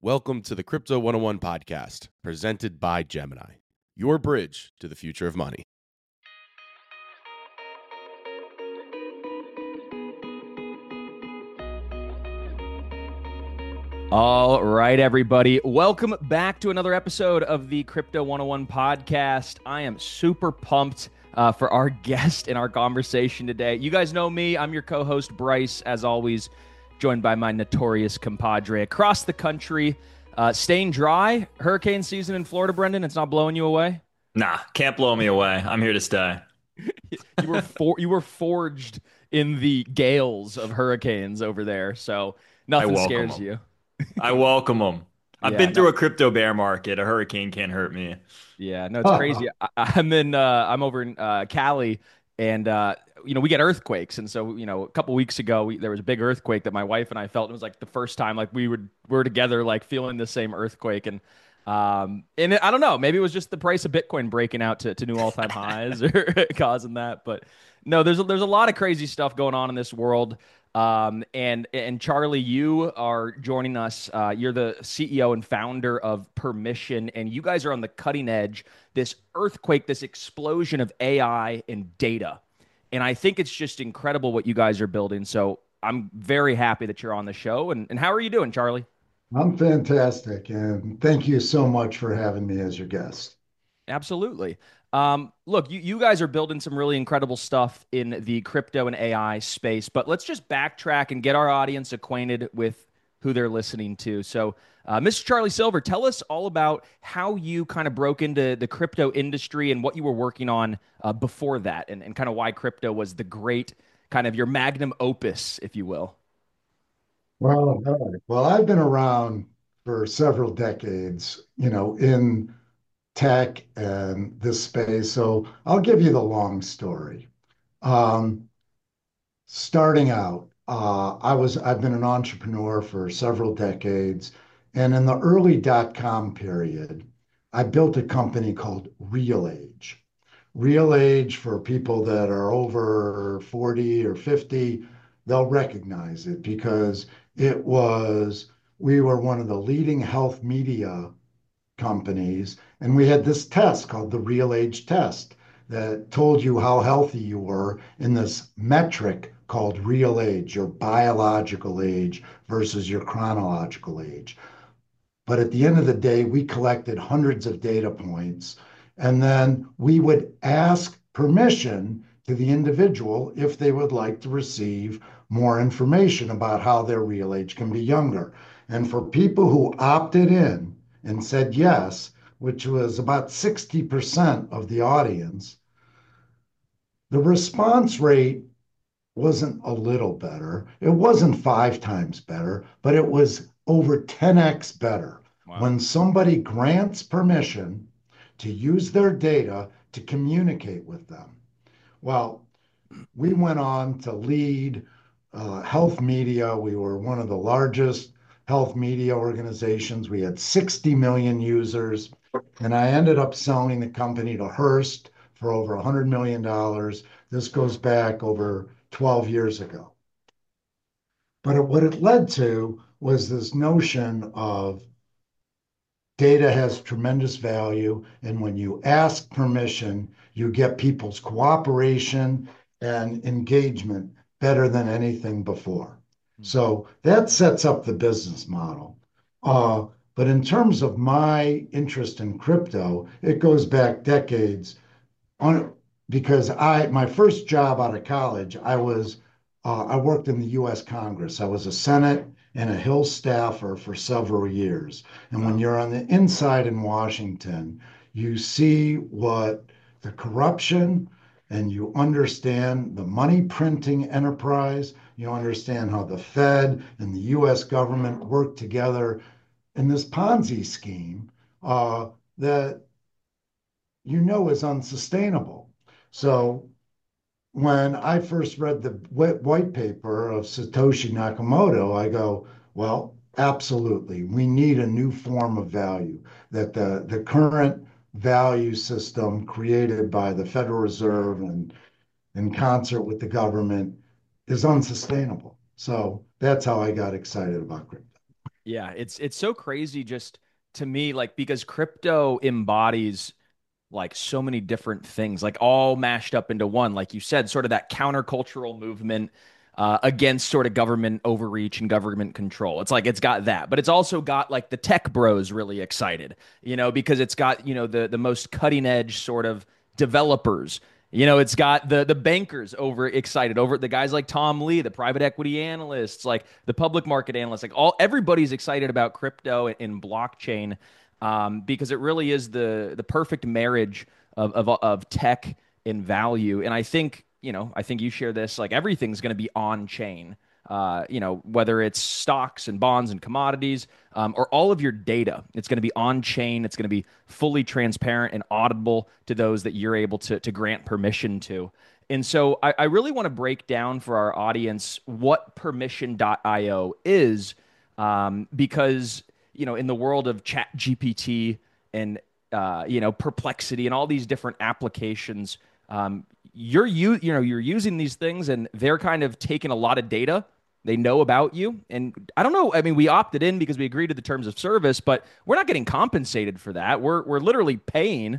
Welcome to the Crypto 101 podcast, presented by Gemini, your bridge to the future of money. All right, everybody. Welcome back to another episode of the Crypto 101 podcast. I am super pumped for our guest in our conversation today. You guys know me. I'm your co-host, Bryce, as always, joined by my notorious compadre across the country. Staying dry. Hurricane season in Florida, Brendan. It's not blowing you away? Nah, can't blow me away. I'm here to stay. You were forged in the gales of hurricanes over there, so I nothing welcome scares them. you. I welcome them. I've Yeah, been no, through a crypto bear market. A hurricane can't hurt me. yeah, no, it's crazy. I'm over in Cali, and we get earthquakes, and so a couple weeks ago there was a big earthquake that my wife and I felt. It was like the first time like we were together, like feeling the same earthquake, and I don't know, maybe it was just the price of Bitcoin breaking out to new all time highs or causing that, but no, there's a lot of crazy stuff going on in this world. And Charlie, you are joining us. You're the CEO and founder of Permission, and you guys are on the cutting edge. This earthquake, this explosion of AI and data, and I think it's just incredible what you guys are building. So I'm very happy that you're on the show. And how are you doing, Charlie? I'm fantastic, and thank you so much for having me as your guest. Absolutely. Look, you guys are building some really incredible stuff in the crypto and AI space, but let's just backtrack and get our audience acquainted with who they're listening to. So, Mr. Charlie Silver, tell us all about how you kind of broke into the crypto industry and what you were working on before that, and kind of why crypto was the great kind of your magnum opus, if you will. Well, I've been around for several decades, in tech and this space. So I'll give you the long story. Um, Starting out, I've been an entrepreneur for several decades, and in the early dot-com period, I built a company called Real Age. Real Age, for people that are over 40 or 50, they'll recognize it because we were one of the leading health media companies, and we had this test called the Real Age test that told you how healthy you were in this metric called real age, your biological age versus your chronological age. But at the end of the day, we collected hundreds of data points, and then we would ask permission to the individual if they would like to receive more information about how their real age can be younger. And for people who opted in and said yes, which was about 60% of the audience, the response rate wasn't a little better. It wasn't 5 times better, but it was over 10x better Wow. when somebody grants permission to use their data to communicate with them. Well, we went on to lead health media. We were one of the largest health media organizations. We had 60 million users, and I ended up selling the company to Hearst for over $100 million. This goes back over 12 years ago. But what it led to was this notion of data has tremendous value. And when you ask permission, you get people's cooperation and engagement better than anything before. So that sets up the business model. Uh, but in terms of my interest in crypto, it goes back decades on because my first job out of college, I worked in the U.S. Congress. I was a Senate and a Hill staffer for several years. And when Wow. you're on the inside in Washington, you see what the corruption, and you understand the money printing enterprise. You understand how the Fed and the U.S. government work together in this Ponzi scheme that is unsustainable. So when I first read the white paper of Satoshi Nakamoto, I go, well, absolutely. We need a new form of value, that the current value system created by the Federal Reserve and in concert with the government is unsustainable. So that's how I got excited about crypto. Yeah, it's so crazy just to me, like because crypto embodies like so many different things, like all mashed up into one. Like you said, sort of that countercultural movement against sort of government overreach and government control. It's like it's got that, but it's also got like the tech bros really excited, because it's got the most cutting edge sort of developers. It's got the bankers over excited over the guys like Tom Lee, the private equity analysts, like the public market analysts, like everybody's excited about crypto and blockchain because it really is the perfect marriage of tech and value. And I think you share this, like everything's going to be on chain. Whether it's stocks and bonds and commodities, or all of your data, it's going to be on chain. It's going to be fully transparent and auditable to those that you're able to grant permission to. And so I really want to break down for our audience what permission.io is, because in the world of chat GPT and perplexity and all these different applications, you're using these things and they're kind of taking a lot of data they know about you. And I don't know, I mean, we opted in because we agreed to the terms of service, but we're not getting compensated for that. We're literally paying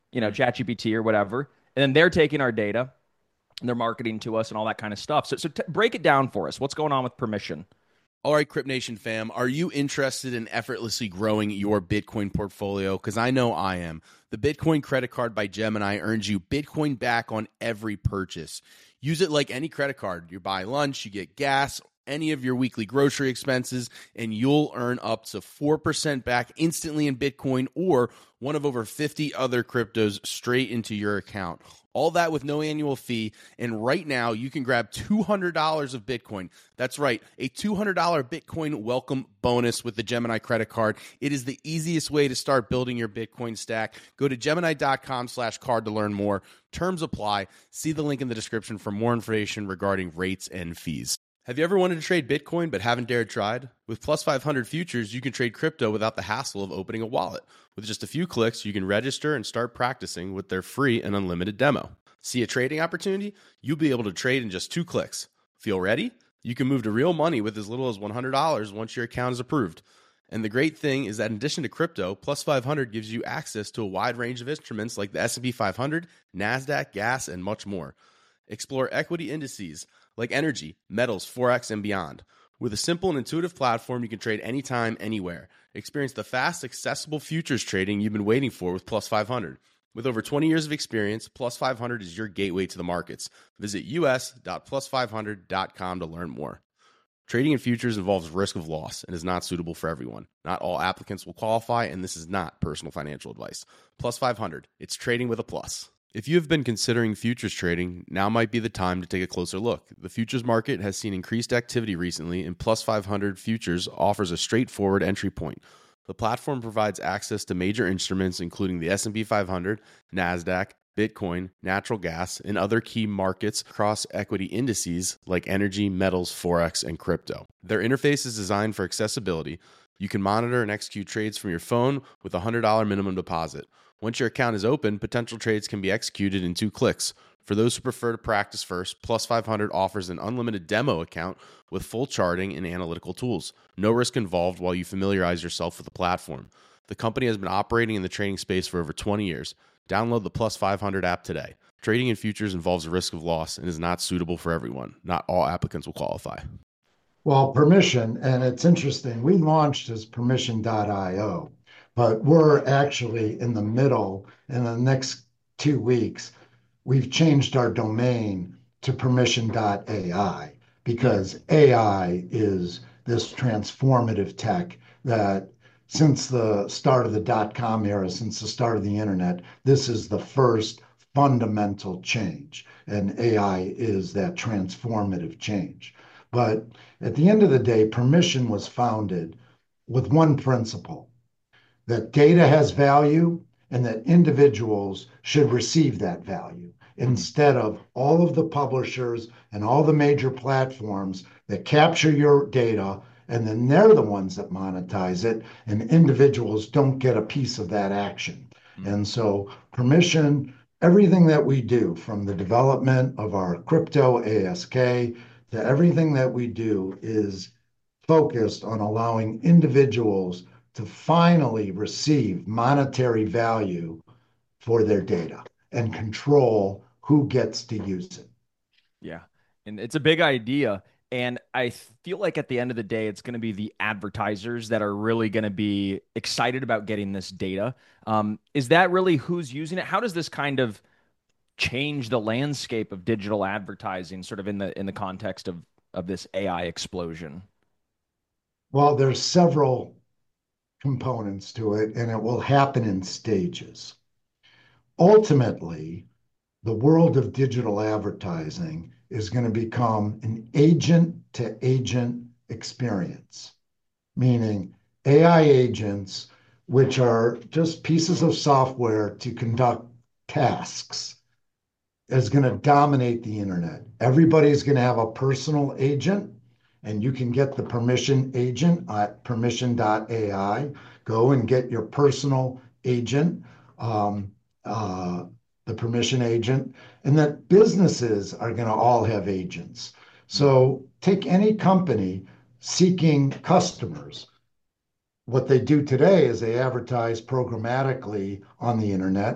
ChatGPT or whatever, and then they're taking our data and they're marketing to us and all that kind of stuff. So break it down for us. What's going on with permission? All right, Crypt Nation fam, are you interested in effortlessly growing your Bitcoin portfolio? Because I know I am. The Bitcoin credit card by Gemini earns you Bitcoin back on every purchase. Use it like any credit card. You buy lunch, you get gas, any of your weekly grocery expenses, and you'll earn up to 4% back instantly in Bitcoin or one of over 50 other cryptos straight into your account. All that with no annual fee. And right now, you can grab $200 of Bitcoin. That's right, a $200 Bitcoin welcome bonus with the Gemini credit card. It is the easiest way to start building your Bitcoin stack. Go to Gemini.com/card to learn more. Terms apply. See the link in the description for more information regarding rates and fees. Have you ever wanted to trade Bitcoin but haven't dared tried? With Plus 500 Futures, you can trade crypto without the hassle of opening a wallet. With just a few clicks, you can register and start practicing with their free and unlimited demo. See a trading opportunity? You'll be able to trade in just 2 clicks. Feel ready? You can move to real money with as little as $100 once your account is approved. And the great thing is that in addition to crypto, Plus 500 gives you access to a wide range of instruments like the S&P 500, NASDAQ, gas, and much more. Explore equity indices like energy, metals, forex, and beyond. With a simple and intuitive platform, you can trade anytime, anywhere. Experience the fast, accessible futures trading you've been waiting for with Plus 500. With over 20 years of experience, Plus 500 is your gateway to the markets. Visit us.plus500.com to learn more. Trading in futures involves risk of loss and is not suitable for everyone. Not all applicants will qualify, and this is not personal financial advice. Plus 500, it's trading with a plus. If you have been considering futures trading, now might be the time to take a closer look. The futures market has seen increased activity recently, and Plus 500 Futures offers a straightforward entry point. The platform provides access to major instruments including the S&P 500, NASDAQ, Bitcoin, natural gas, and other key markets across equity indices like energy, metals, forex, and crypto. Their interface is designed for accessibility. You can monitor and execute trades from your phone with a $100 minimum deposit. Once your account is open, potential trades can be executed in 2 clicks. For those who prefer to practice first, Plus 500 offers an unlimited demo account with full charting and analytical tools. No risk involved while you familiarize yourself with the platform. The company has been operating in the trading space for over 20 years. Download the Plus 500 app today. Trading in futures involves a risk of loss and is not suitable for everyone. Not all applicants will qualify. Well, permission, and it's interesting, we launched as permission.io, but we're actually in the middle. In the next 2 weeks, we've changed our domain to permission.ai because AI is this transformative tech that since the start of the dot-com era, since the start of the internet, this is the first fundamental change. And AI is that transformative change. But at the end of the day, permission was founded with one principle, that data has value and that individuals should receive that value instead of all of the publishers and all the major platforms that capture your data, and then they're the ones that monetize it, and individuals don't get a piece of that action. And so permission, everything that we do, from the development of our crypto ASK to everything that we do, is focused on allowing individuals to finally receive monetary value for their data and control who gets to use it. Yeah. And it's a big idea. And I feel like at the end of the day, it's going to be the advertisers that are really going to be excited about getting this data. Is that really who's using it? How does this kind of change the landscape of digital advertising, sort of in the context of this AI explosion? Well, there's several components to it, and it will happen in stages. Ultimately, the world of digital advertising is going to become an agent to agent experience, meaning AI agents, which are just pieces of software to conduct tasks, is going to dominate the internet. Everybody's going to have a personal agent, and you can get the permission agent at permission.ai. Go and get your personal agent, um, uh, the permission agent, and that businesses are going to all have agents. So take any company seeking customers. What they do today is they advertise programmatically on the internet,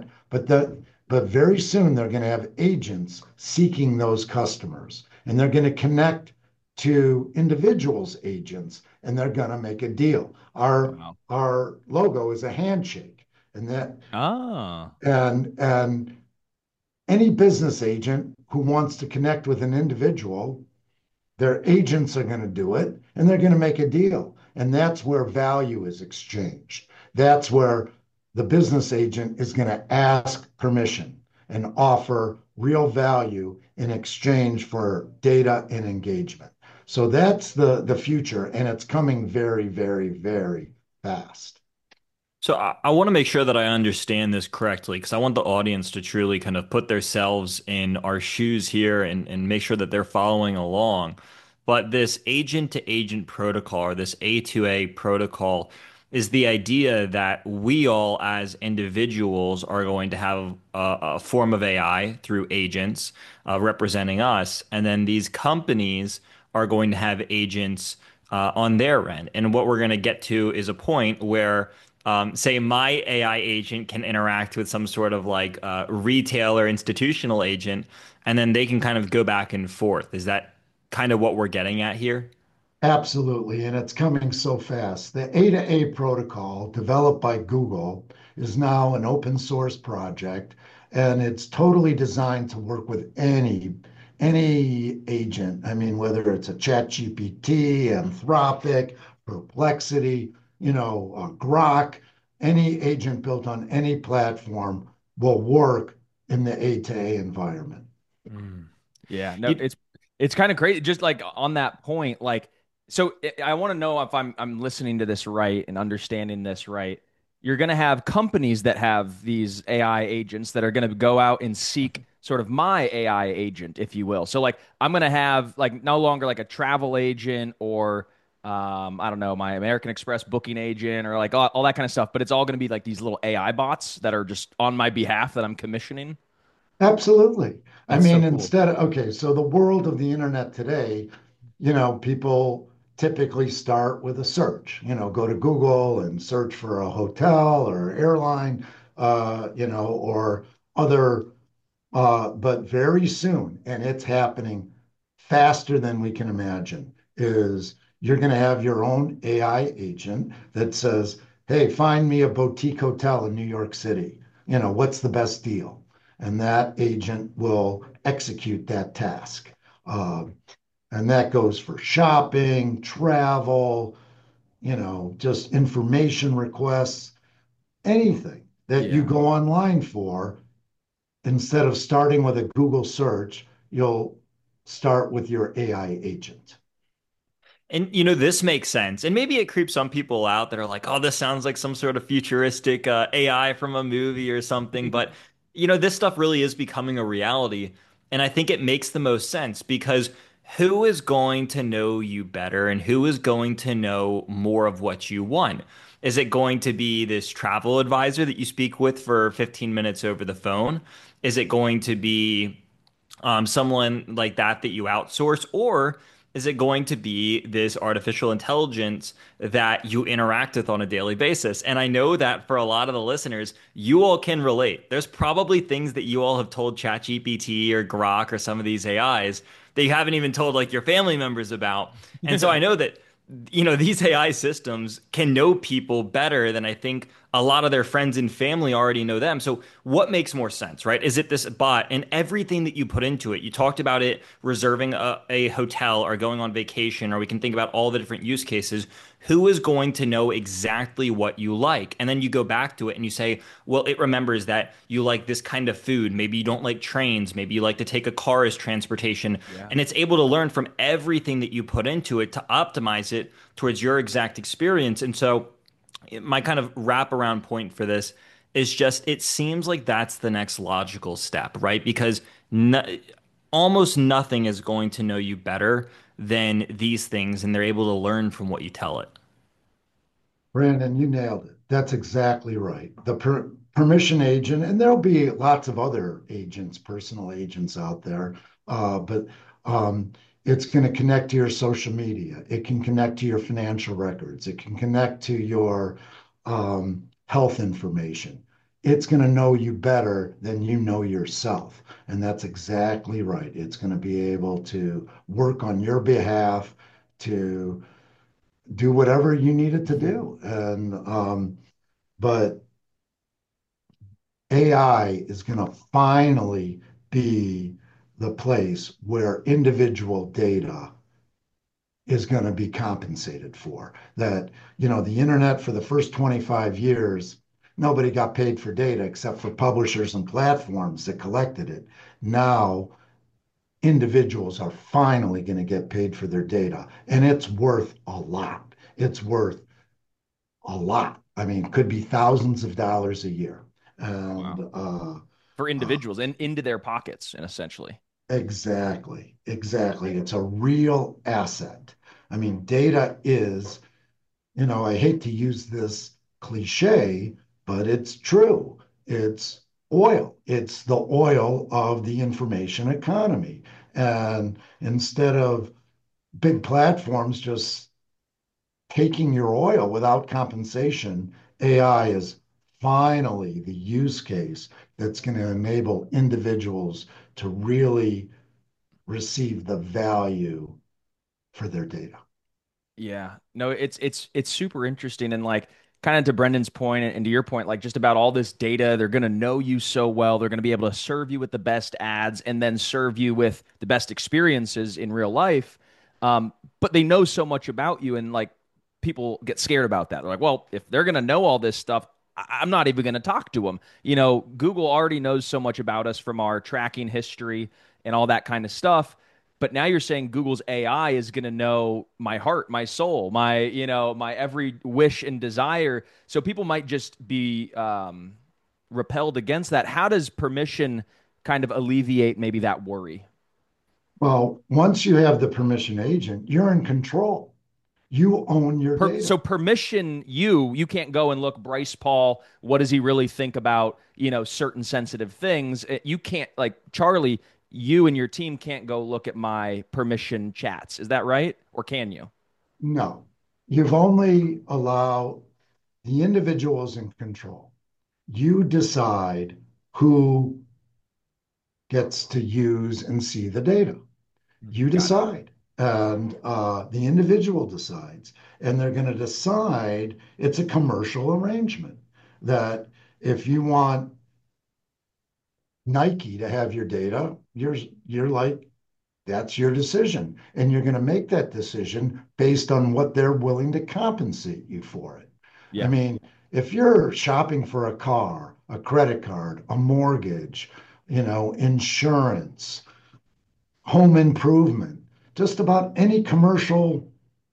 but very soon they're going to have agents seeking those customers, and they're going to connect to individuals' agents, and they're going to make a deal. Wow. Our logo is a handshake, and that Ah, and any business agent who wants to connect with an individual, their agents are going to do it, and they're going to make a deal. And that's where value is exchanged. That's where the business agent is going to ask permission and offer real value in exchange for data and engagement. So that's the future, and it's coming very, very, very fast. So I want to make sure that I understand this correctly because I want the audience to truly kind of put themselves in our shoes here and make sure that they're following along. But this agent to agent protocol or this A2A protocol is the idea that we all as individuals are going to have a form of AI through agents representing us. And then these companies are going to have agents on their end. And what we're going to get to is a point where say my AI agent can interact with some sort of like retail or institutional agent, and then they can kind of go back and forth. Is that kind of what we're getting at here? Absolutely, and it's coming so fast. The A to A protocol, developed by Google, is now an open source project, and it's totally designed to work with any agent. I mean, whether it's a ChatGPT, Anthropic, Perplexity, Grok, any agent built on any platform will work in the A to A environment. mm. Yeah, no, You, it's kind of crazy. Just like on that point, like, so I want to know if I'm listening to this right and understanding this right. You're going to have companies that have these AI agents that are going to go out and seek sort of my AI agent, if you will. So like I'm going to have like no longer like a travel agent or I don't know, my American Express booking agent or like all that kind of stuff, but it's all going to be like these little AI bots that are just on my behalf that I'm commissioning. Absolutely. I That's so mean, cool. okay, so the world of the internet today, people typically start with a search, go to Google and search for a hotel or airline, or other, but very soon, and it's happening faster than we can imagine, is you're going to have your own AI agent that says, hey, find me a boutique hotel in New York City. What's the best deal? And that agent will execute that task. Uh, and that goes for shopping, travel, just information requests, anything that you Yeah. go online for. Instead of starting with a Google search, you'll start with your AI agent. and this makes sense. And maybe it creeps some people out that are like, "Oh, this sounds like some sort of futuristic AI from a movie or something." But this stuff really is becoming a reality, and I think it makes the most sense because who is going to know you better and who is going to know more of what you want? Is it going to be this travel advisor that you speak with for 15 minutes over the phone? Is it going to be someone like that that you outsource, or is it going to be this artificial intelligence that you interact with on a daily basis? And I know that for a lot of the listeners, you all can relate. There's probably things that you all have told ChatGPT or Grok or some of these AIs that you haven't even told like your family members about. And so I know that these AI systems can know people better than I think a lot of their friends and family already know them. So what makes more sense, right? Is it this bot and everything that you put into it? You talked about it reserving a hotel or going on vacation, or we can think about all the different use cases. Who is going to know exactly what you like? And then you go back to it and you say, well, it remembers that you like this kind of food. Maybe you don't like trains. Maybe you like to take a car as transportation. Yeah. And it's able to learn from everything that you put into it to optimize it towards your exact experience. And so, my kind of wraparound point for this is just it seems like that's the next logical step, right? Because no, almost nothing is going to know you better than these things, and they're able to learn from what you tell it. Brandon, you nailed it. That's exactly right. The permission agent, and there'll be lots of other agents, personal agents out there, but it's going to connect to your social media. It can connect to your financial records. It can connect to your health information. It's going to know you better than you know yourself. And that's exactly right. It's going to be able to work on your behalf to do whatever you need it to do. But AI is going to finally be the place where individual data is going to be compensated for. That, the internet for the first 25 years, nobody got paid for data except for publishers and platforms that collected it. Now, individuals are finally going to get paid for their data, and it's worth a lot. It's worth a lot. I mean, it could be thousands of dollars a year. Wow. And For uh, individuals and into their pockets, and essentially. exactly, exactly. It's a real asset. I mean, data is, I hate to use this cliche, but it's true. It's oil. It's the oil of the information economy. And instead of big platforms just taking your oil without compensation, AI is finally the use case that's going to enable individuals to really receive the value for their data. Yeah. No, it's super interesting, and like kind of to Brendan's point and to your point, like just about all this data, they're going to know you so well. They're going to be able to serve you with the best ads and then serve you with the best experiences in real life. But they know so much about you, and like people get scared about that. They're like, well, if they're going to know all this stuff, I'm not even going to talk to them. Google already knows so much about us from our tracking history and all that kind of stuff. But now you're saying Google's AI is going to know my heart, my soul, my every wish and desire. So people might just be repelled against that. How does permission kind of alleviate maybe that worry? Well, once you have the permission agent, you're in control. You own your So data. permission, you can't go and look Bryce Paul. What does he really think about certain sensitive things? You can't like Charlie. You and your team can't go look at my permission chats. Is that right? Or can you? No, you've only allowed the individuals in control. You decide who gets to use and see the data. You Got it. decide, and the individual decides, and they're going to decide it's a commercial arrangement that if you want Nike to have your data, you're like, that's your decision. And you're going to make that decision based on what they're willing to compensate you for it. I Yeah. mean, if you're shopping for a car, a credit card, a mortgage, insurance, home improvement, just about any commercial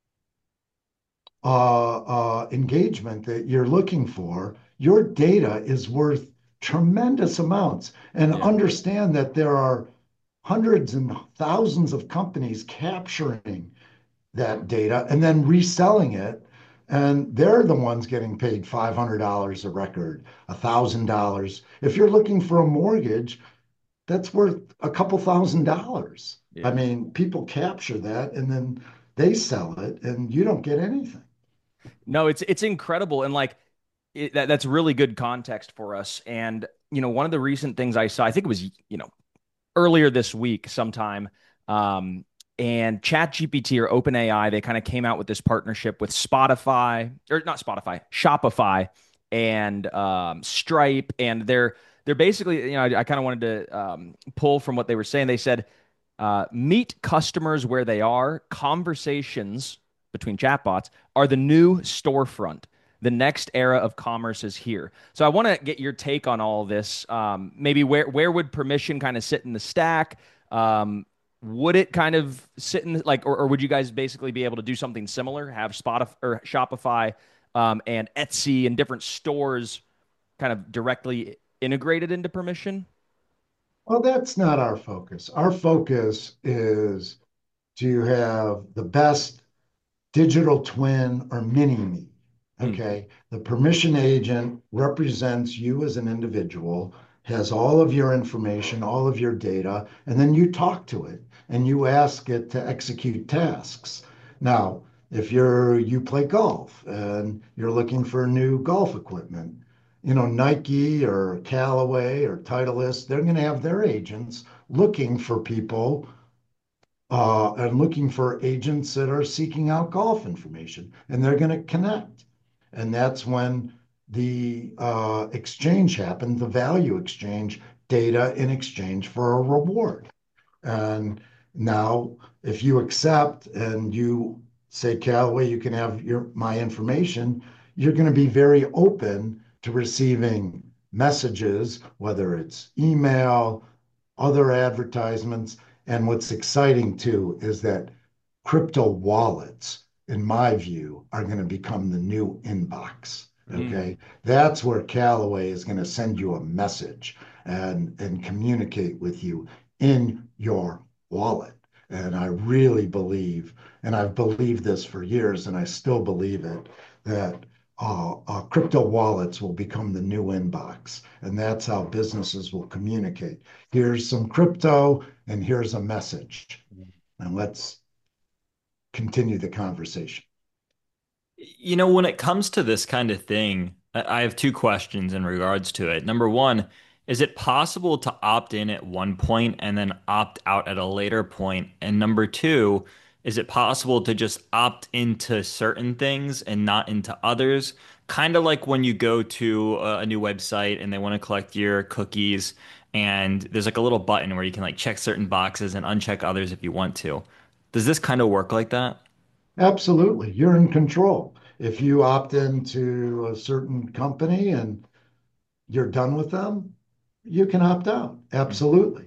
engagement that you're looking for, your data is worth tremendous amounts. And Yeah. understand that there are hundreds and thousands of companies capturing that data and then reselling it. And they're the ones getting paid $500 a record, $1,000. If you're looking for a mortgage, that's worth a couple $1,000s. I Yeah. mean, people capture that and then they sell it and you don't get anything. No, it's incredible, and like that's really good context for us. And one of the recent things I saw, I think it was earlier this week sometime, um, and ChatGPT or OpenAI, they kind of came out with this partnership with Spotify, or not Spotify, Shopify, and Stripe, and they're basically, I kind of wanted to pull from what they were saying. They said, meet customers where they are. Conversations between chatbots are the new storefront. The next era of commerce is here. So I want to get your take on all of this. Maybe where would permission kind of sit in the stack? Would it kind of sit in like, or would you guys basically be able to do something similar? Have Spotify or Shopify and Etsy and different stores kind of directly integrated into permission? Well, that's not our focus. Our focus is to have the best digital twin or mini me. Hmm. Okay. The permission agent represents you as an individual, has all of your information, all of your data, and then you talk to it and you ask it to execute tasks. Now, if you play golf and you're looking for new golf equipment, Nike or Callaway or Titleist, they're going to have their agents looking for people and looking for agents that are seeking out golf information, and they're going to connect. And that's when the exchange happens, the value exchange, data in exchange for a reward. And now, if you accept and you say, Callaway, you can have my information, you're going to be very open to receiving messages, whether it's email, other advertisements. And what's exciting too is that crypto wallets, in my view, are going to become the new inbox. Mm. Okay. That's where Callaway is going to send you a message and communicate with you in your wallet. And I really believe, and I've believed this for years, and I still believe it, that crypto wallets will become the new inbox. And that's how businesses will communicate. Here's some crypto, and here's a message. And let's continue the conversation. When it comes to this kind of thing, I have two questions in regards to it. Number one, is it possible to opt in at one point and then opt out at a later point? And number two, is it possible to just opt into certain things and not into others? Kind of like when you go to a new website and they want to collect your cookies, and there's like a little button where you can like check certain boxes and uncheck others if you want to. Does this kind of work like that? Absolutely. You're in control. If you opt into a certain company and you're done with them, you can opt out. Absolutely.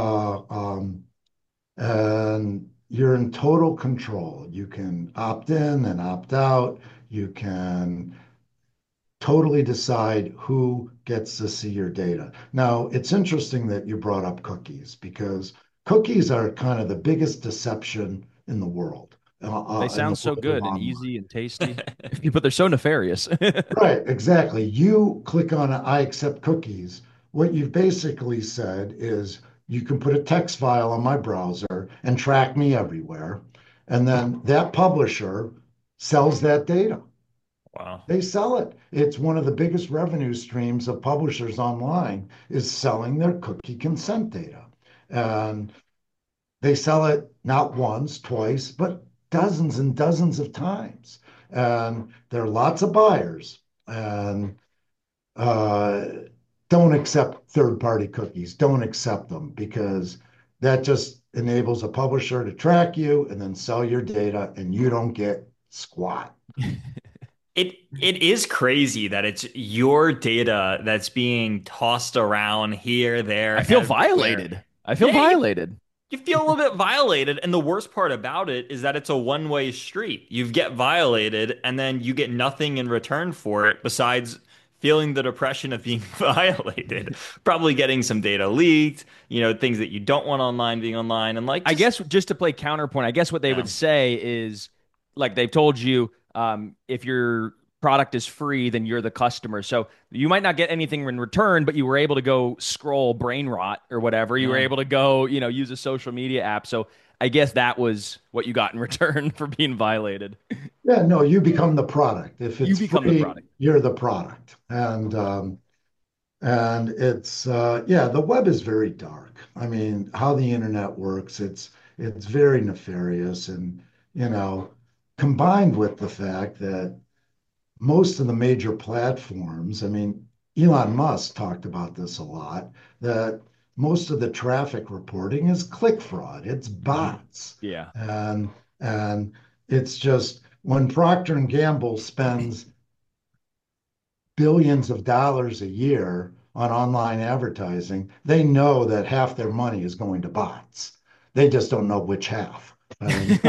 And you're in total control. You can opt in and opt out. You can totally decide who gets to see your data. Now, it's interesting that you brought up cookies because cookies are kind of the biggest deception in the world, They in the sound so world of good and online. easy and tasty, but they're so nefarious. Right, exactly. You click on I accept cookies. What you've basically said is you can put a text file on my browser and track me everywhere. And then that publisher sells that data. Wow. They sell it. It's one of the biggest revenue streams of publishers online is selling their cookie consent data. And they sell it not once, twice, but dozens and dozens of times. And there are lots of buyers and uh, don't accept third party cookies. Don't accept them because that just enables a publisher to track you and then sell your data and you don't get squat. It is crazy that it's your data that's being tossed around here, I there, feel everywhere. violated. I feel Yeah, violated. you feel a little bit violated, and the worst part about it is that it's a one-way street. You get violated, and then you get nothing in return for it besides feeling the depression of being violated. Probably getting some data leaked, things that you don't want online being online, and like I just guess just to play counterpoint, I guess what they yeah. would say is like they've told you if you're product is free, then you're the customer. So you might not get anything in return, but you were able to go scroll brain rot or whatever. You were Yeah. able to go, use a social media app. So I guess that was what you got in return for being violated. Yeah, no, you become the product. If You it's become the free, product. you're the product. And it's yeah, the web is very dark. I mean, how the internet works, it's very nefarious, and you know, combined with the fact that most of the major platforms, I mean, Elon Musk talked about this a lot, that most of the traffic reporting is click fraud. It's bots. Yeah. And and it's just when Procter and Gamble spends billions of dollars a year on online advertising, they know that half their money is going to bots. They just don't know which half. And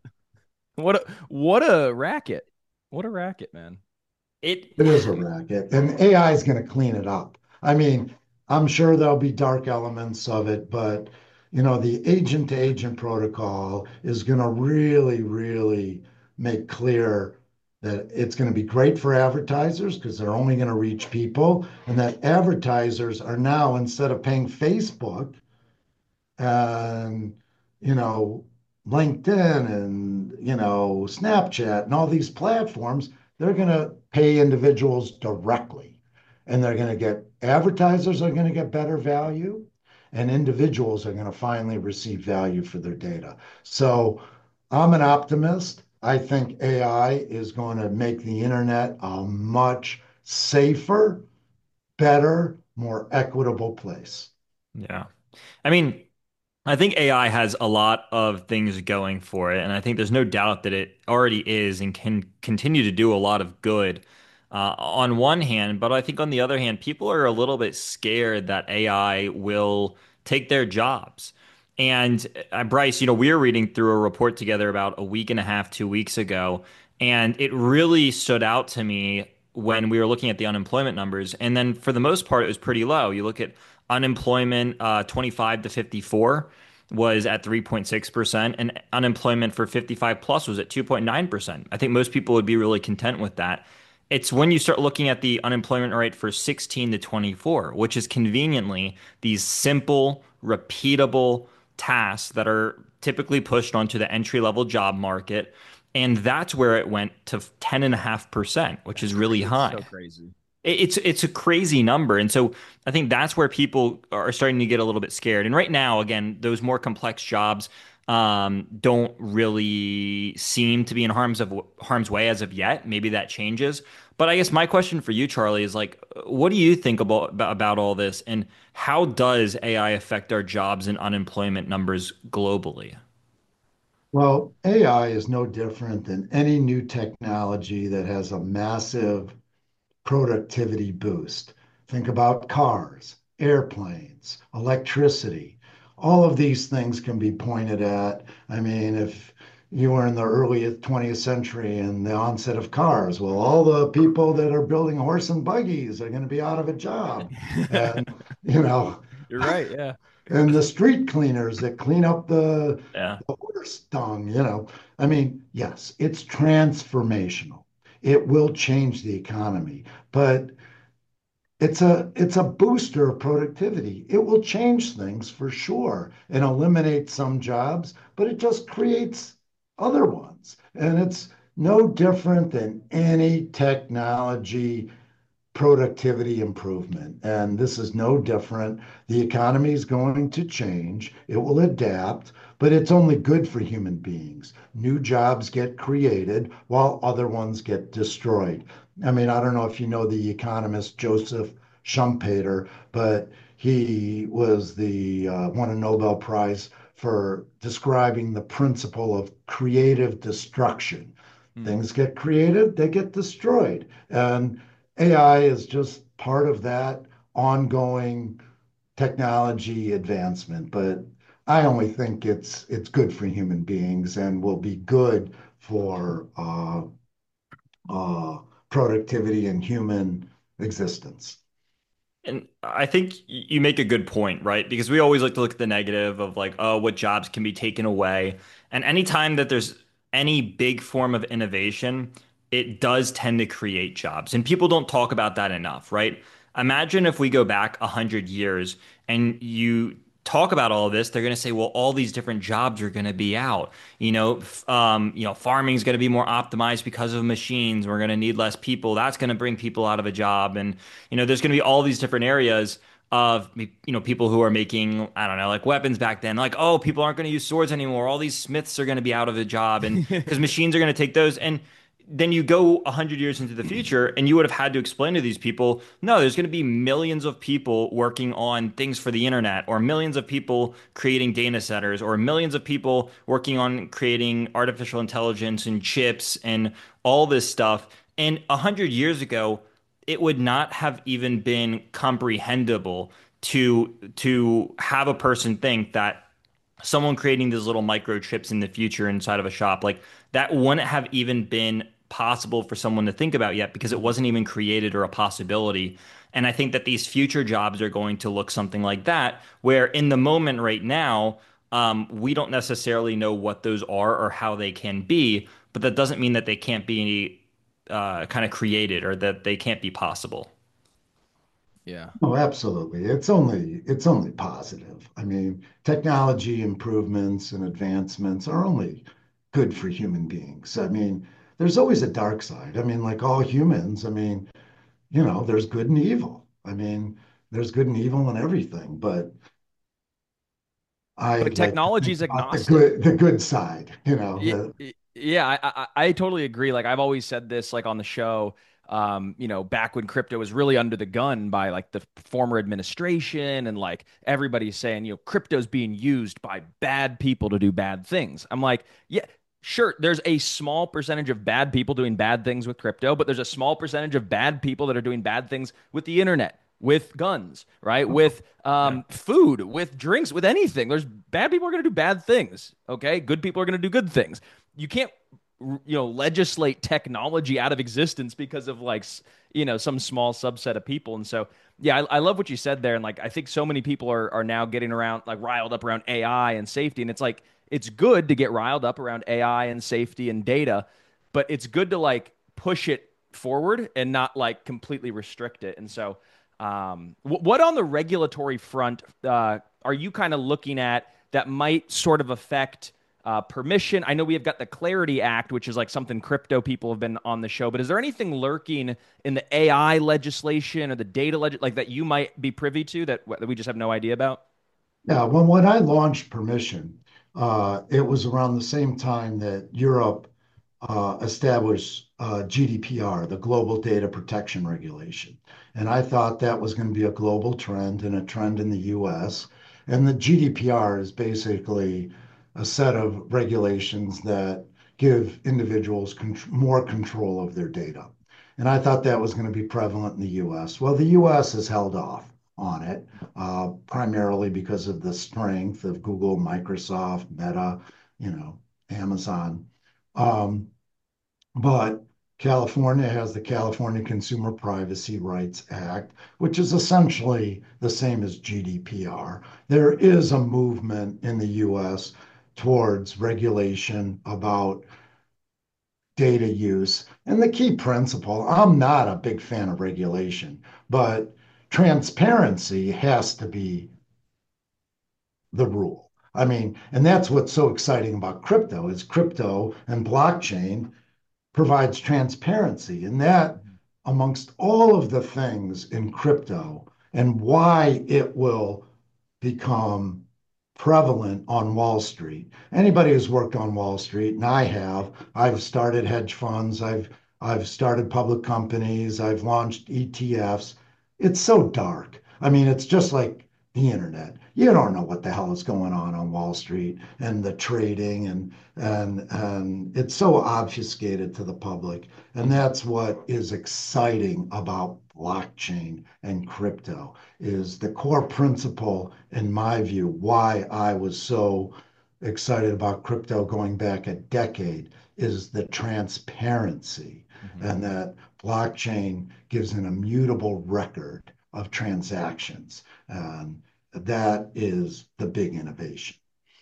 What a racket. What a racket, man. It it is a racket, and AI is going to clean it up. I mean, I'm sure there'll be dark elements of it, but the agent to agent protocol is going to really, really make clear that it's going to be great for advertisers because they're only going to reach people, and that advertisers are now, instead of paying Facebook and you know LinkedIn and Snapchat and all these platforms, they're going to pay individuals directly, and they're going to get advertisers are going to get better value, and individuals are going to finally receive value for their data. So I'm an optimist. I think AI is going to make the internet a much safer, better, more equitable place. yeah. I mean, I think AI has a lot of things going for it, and I think there's no doubt that it already is and can continue to do a lot of good on one hand. But I think on the other hand, people are a little bit scared that AI will take their jobs. And Bryce, we were reading through a report together about a week and a half, 2 weeks ago, and it really stood out to me when we were looking at the unemployment numbers. And then for the most part, it was pretty low. You look at unemployment 25 to 54 was at 3.6%, and unemployment for 55 plus was at 2.9%. I think most people would be really content with that. It's when you start looking at the unemployment rate for 16 to 24, which is conveniently these simple, repeatable tasks that are typically pushed onto the entry level job market. And that's where it went to 10.5%, which is really It's high. so crazy. It's a crazy number. And so I think that's where people are starting to get a little bit scared. And right now, again, those more complex jobs don't really seem to be in harm's way as of yet. Maybe that changes. But I guess my question for you, Charlie, is like, what do you think about all this, and how does AI affect our jobs and unemployment numbers globally? Well, AI is no different than any new technology that has a massive productivity boost. Think about cars, airplanes, electricity. All of these things can be pointed at. I mean, if you were in the early 20th century and the onset of cars, well, all the people that are building horse and buggies are going to be out of a job. And, you know, You're right. Yeah. and the street cleaners that clean up Yeah. the horse dung. I mean, yes, it's transformational. It will change the economy, but it's a booster of productivity. It will change things for sure and eliminate some jobs, but it just creates other ones. And it's no different than any technology productivity improvement. And this is no different. The economy is going to change, it will adapt, but it's only good for human beings. New jobs get created while other ones get destroyed. I mean, I don't know if you know the economist Joseph Schumpeter, but he was the won a Nobel Prize for describing the principle of creative destruction. Hmm. Things get created, they get destroyed. And AI is just part of that ongoing technology advancement, but I only think it's good for human beings and will be good for uh, productivity and human existence. And I think you make a good point, right? Because we always like to look at the negative of like, oh, what jobs can be taken away. And anytime that there's any big form of innovation, it does tend to create jobs. And people don't talk about that enough, right? Imagine if we go back 100 years and you talk about all of this, they're going to say, well, all these different jobs are going to be out. Farming is going to be more optimized because of machines. We're going to need less people. That's going to bring people out of a job. And, there's going to be all these different areas of, people who are making, I don't know, like weapons back then. Like, oh, people aren't going to use swords anymore. All these smiths are going to be out of a job. And because machines are going to take those. And then you go 100 years into the future and you would have had to explain to these people, no, there's going to be millions of people working on things for the internet, or millions of people creating data centers, or millions of people working on creating artificial intelligence and chips and all this stuff. And 100 years ago, it would not have even been comprehensible to have a person think that someone creating these little microchips in the future inside of a shop, like that wouldn't have even been possible for someone to think about yet, because it wasn't even created or a possibility. And I think that these future jobs are going to look something like that, where in the moment right now, we don't necessarily know what those are or how they can be, but that doesn't mean that they can't be kind of created, or that they can't be possible. Yeah. Oh, absolutely. It's only positive. I mean, technology improvements and advancements are only good for human beings. I mean, there's always a dark side. I mean, like all humans, I mean, there's good and evil. I mean, there's good and evil in everything, but I But like to think technology's about the agnostic. good side, Yeah, yeah, I totally agree. Like I've always said this, like on the show, back when crypto was really under the gun by like the former administration, and like everybody's saying, crypto's being used by bad people to do bad things. I'm like, yeah, sure, there's a small percentage of bad people doing bad things with crypto, but there's a small percentage of bad people that are doing bad things with the internet, with guns, right? With Yeah. food, with drinks, with anything. There's bad people are going to do bad things. Okay, good people are going to do good things. You can't, legislate technology out of existence because of like, some small subset of people. And so, yeah, I love what you said there. And like, I think so many people are now getting around like riled up around AI and safety. And it's like it's good to get riled up around AI and safety and data, but it's good to like push it forward and not like completely restrict it. And so what on the regulatory front are you kind of looking at that might sort of affect permission? I know we have got the Clarity Act, which is like something crypto people have been on the show, but is there anything lurking in the AI legislation or the like that you might be privy to that we just have no idea about? Yeah, when I launched Permission, it was around the same time that Europe established GDPR, the Global Data Protection Regulation. And I thought that was going to be a global trend and a trend in the US. And the GDPR is basically a set of regulations that give individuals more control of their data. And I thought that was going to be prevalent in the US. Well, the US has held off on it, primarily because of the strength of Google, Microsoft, Meta, Amazon. Um, but California has the California Consumer Privacy Rights Act, which is essentially the same as GDPR. There is a movement in the US towards regulation about data use. And the key principle, I'm not a big fan of regulation, but transparency has to be the rule. I mean, and that's what's so exciting about crypto is crypto and blockchain provides transparency. And that, amongst all of the things in crypto and why it will become prevalent on Wall Street. Anybody who's worked on Wall Street, and I have, I've started hedge funds, I've started public companies, I've launched ETFs. It's so dark. I mean, it's just like the internet. You don't know what the hell is going on Wall Street and the trading and it's so obfuscated to the public. And that's what is exciting about blockchain and crypto is the core principle, in my view, why I was so excited about crypto going back a decade is the transparency Mhm. and that blockchain gives an immutable record of transactions. And that is the big innovation.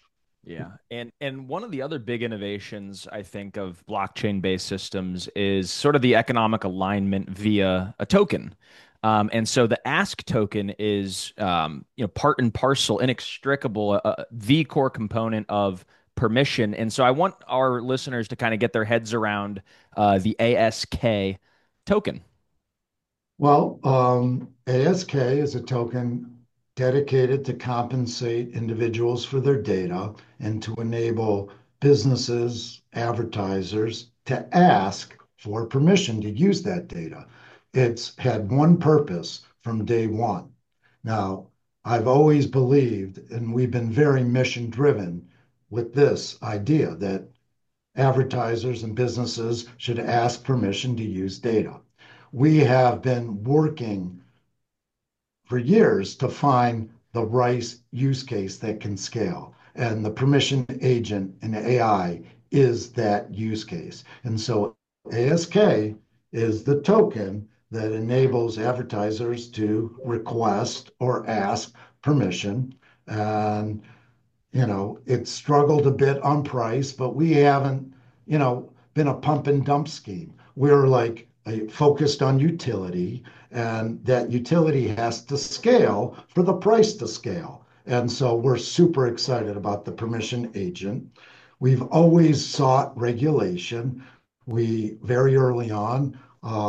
Yeah. And one of the other big innovations I think of blockchain-based systems is sort of the economic alignment via a token. And so the Ask token is part and parcel, inextricable, the core component of permission. And so I want our listeners to kind of get their heads around the ASK token. Well, ASK is a token dedicated to compensate individuals for their data and to enable businesses, advertisers to ask for permission to use that data. It's had one purpose from day one. Now, I've always believed, and we've been very mission driven with this idea that advertisers and businesses should ask permission to use data. We have been working for years to find the right use case that can scale. And the permission agent in AI is that use case. And so ASK is the token that enables advertisers to request or ask permission. And it struggled a bit on price, but we haven't, been a pump and dump scheme. We're like focused on utility, and that utility has to scale for the price to scale. And so we're super excited about the permission agent. We've always sought regulation. We very early on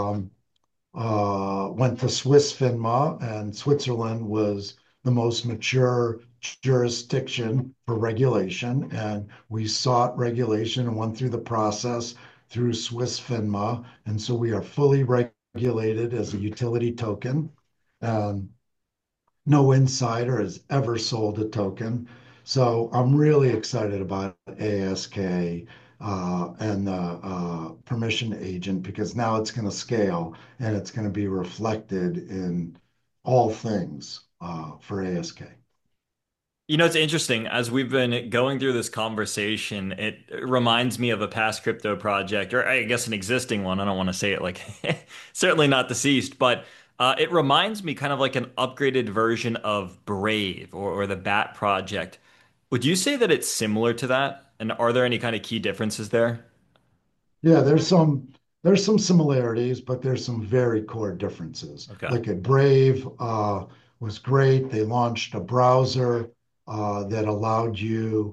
went to Swiss FINMA, and Switzerland was the most mature jurisdiction for regulation. And we sought regulation and went through the process through Swiss FINMA. And so we are fully regulated as a utility token. Um, no insider has ever sold a token. So I'm really excited about ASK and the permission agent because now it's going to scale and it's going to be reflected in all things for ASK. It's interesting. As we've been going through this conversation, it reminds me of a past crypto project, or I guess an existing one. I don't want to say it like certainly not deceased, but it reminds me kind of like an upgraded version of Brave or the Bat project. Would you say that it's similar to that? And are there any kind of key differences there? Yeah, there's some similarities, but there's some very core differences. Okay. Like at Brave was great. They launched a browser that allowed you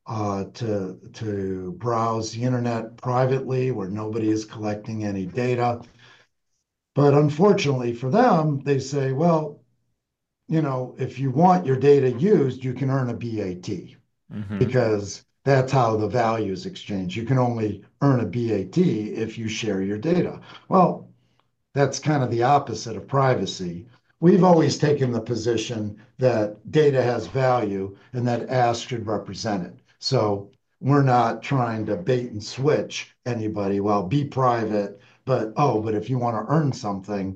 to browse the internet privately, where nobody is collecting any data. But unfortunately for them, they say, well, if you want your data used, you can earn a BAT Hmm. because that's how the value is exchanged. You can only earn a BAT if you share your data. Well, that's kind of the opposite of privacy. We've always taken the position that data has value and that ask should represent it. So we're not trying to bait and switch anybody. Well, be private, but if you want to earn something,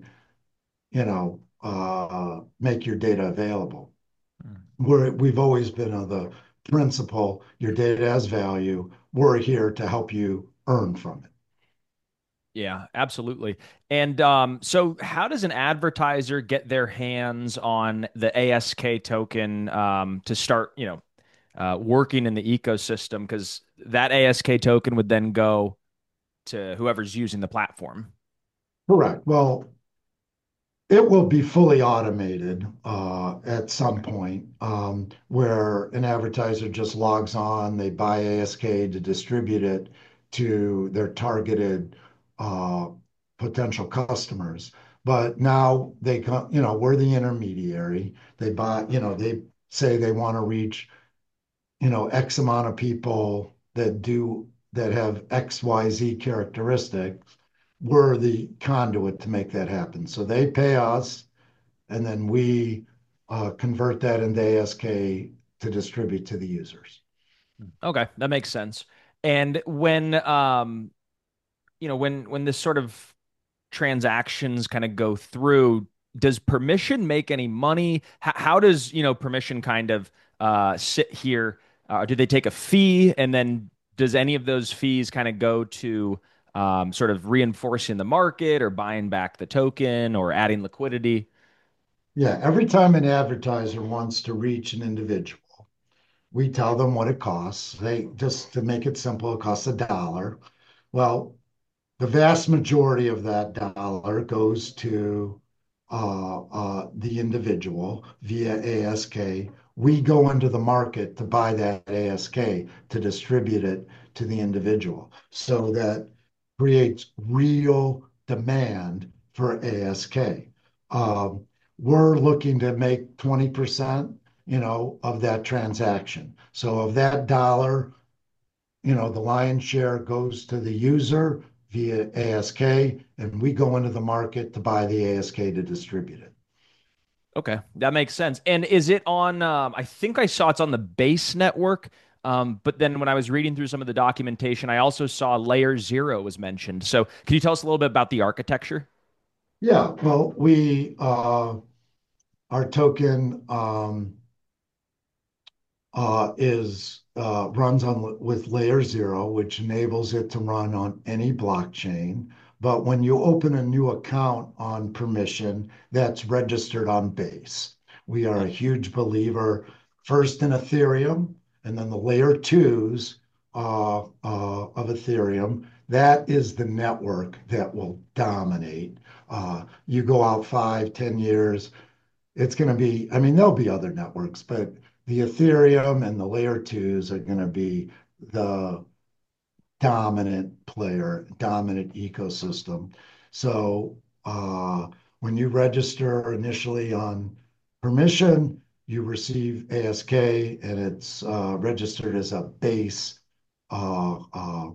make your data available. We've always been of the principle your data has value. We're here to help you earn from it. Yeah, absolutely. And so, how does an advertiser get their hands on the ASK token to start, working in the ecosystem? Because that ASK token would then go to whoever's using the platform. Correct. Well, it will be fully automated at some point where an advertiser just logs on, they buy ASK to distribute it to their targeted uh, potential customers. But now they come, we're the intermediary. They buy, they say they want to reach, X amount of people that have XYZ characteristics. We're the conduit to make that happen. So they pay us, and then we convert that into ASK to distribute to the users. Okay, that makes sense. And when this sort of transactions kind of go through, does permission make any money? How does, permission kind of sit here? Do they take a fee? And then does any of those fees kind of go to sort of reinforcing the market or buying back the token or adding liquidity? Yeah, every time an advertiser wants to reach an individual, We tell them what it costs. They just to make it simple, it costs $1. Well, the vast majority of that dollar goes to the individual via ASK. We go into the market to buy that ASK to distribute it to the individual. So that creates real demand for ASK. Um, we're looking to make 20%, of that transaction. So of that dollar, the lion's share goes to the user via ASK, and we go into the market to buy the ASK to distribute it. Okay, that makes sense. And is it on? I think I saw it's on the base network. But then when I was reading through some of the documentation, I also saw Layer Zero was mentioned. So can you tell us a little bit about the architecture? Yeah, well, we our token is runs on with layer zero, which enables it to run on any blockchain. But when you open a new account on permission, that's registered on Base. We are a huge believer first in Ethereum, and then the layer twos of Ethereum. That is the network that will dominate. You go out 5, 10 years, it's going to be, I mean, there'll be other networks, but the Ethereum and the layer twos are going to be the dominant player, dominant ecosystem. So when you register initially on permission, you receive ASK and it's registered as a base uh, uh,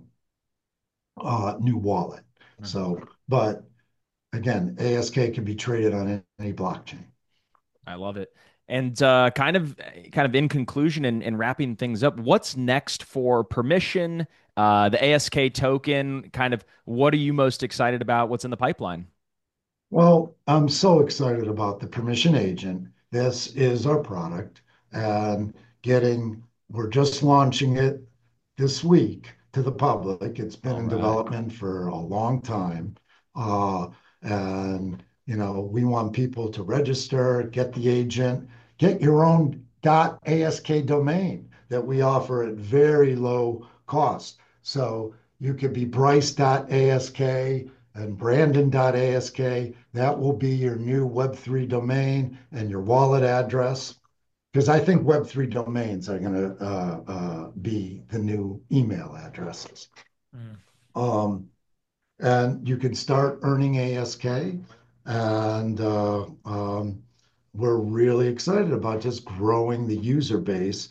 new wallet. So, but again, ASK can be traded on any blockchain. I love it. And kind of in conclusion and wrapping things up, what's next for permission, the ASK token? Kind of what are you most excited about? What's in the pipeline? Well, I'm so excited about the permission agent. This is our product and we're just launching it this week to the public. It's been All in right. development for a long time. Uh, and, we want people to register, get the agent, get your own .ask domain that we offer at very low cost. So you could be Bryce.ask and Brandon.ask. That will be your new Web3 domain and your wallet address. Because I think Web3 domains are going to be the new email addresses. Mm. And you can start earning ASK. And we're really excited about just growing the user base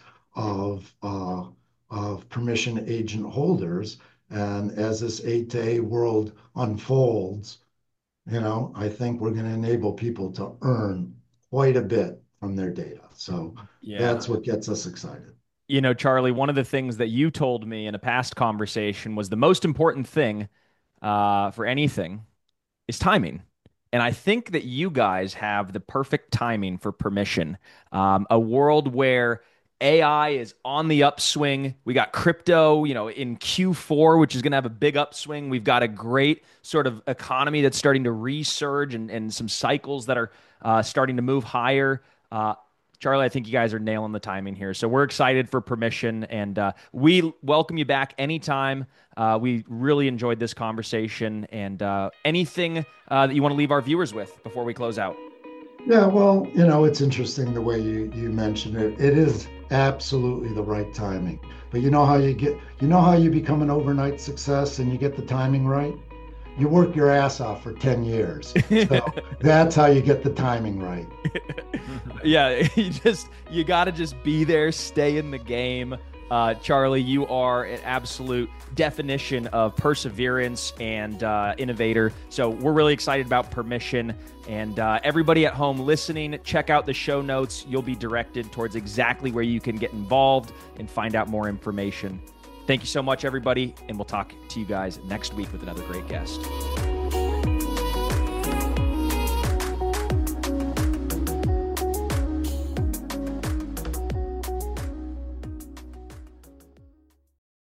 of permission agent holders. And as this A2A world unfolds, I think we're going to enable people to earn quite a bit from their data. So Yeah. that's what gets us excited. Charlie, one of the things that you told me in a past conversation was the most important thing for anything is timing. And I think that you guys have the perfect timing for permission. A world where AI is on the upswing. We got crypto, in Q4, which is going to have a big upswing. We've got a great sort of economy that's starting to resurge and some cycles that are starting to move higher. Charlie, I think you guys are nailing the timing here. So we're excited for permission, and we welcome you back anytime. We really enjoyed this conversation, and anything that you want to leave our viewers with before we close out? Yeah, well, it's interesting the way you mentioned it. It is absolutely the right timing. But you know how you become an overnight success and you get the timing right? You work your ass off for 10 years. So that's how you get the timing right. Yeah, you got to just be there, stay in the game. Charlie, you are an absolute definition of perseverance and innovator. So we're really excited about permission. And everybody at home listening, check out the show notes. You'll be directed towards exactly where you can get involved and find out more information. Thank you so much, everybody. And we'll talk to you guys next week with another great guest.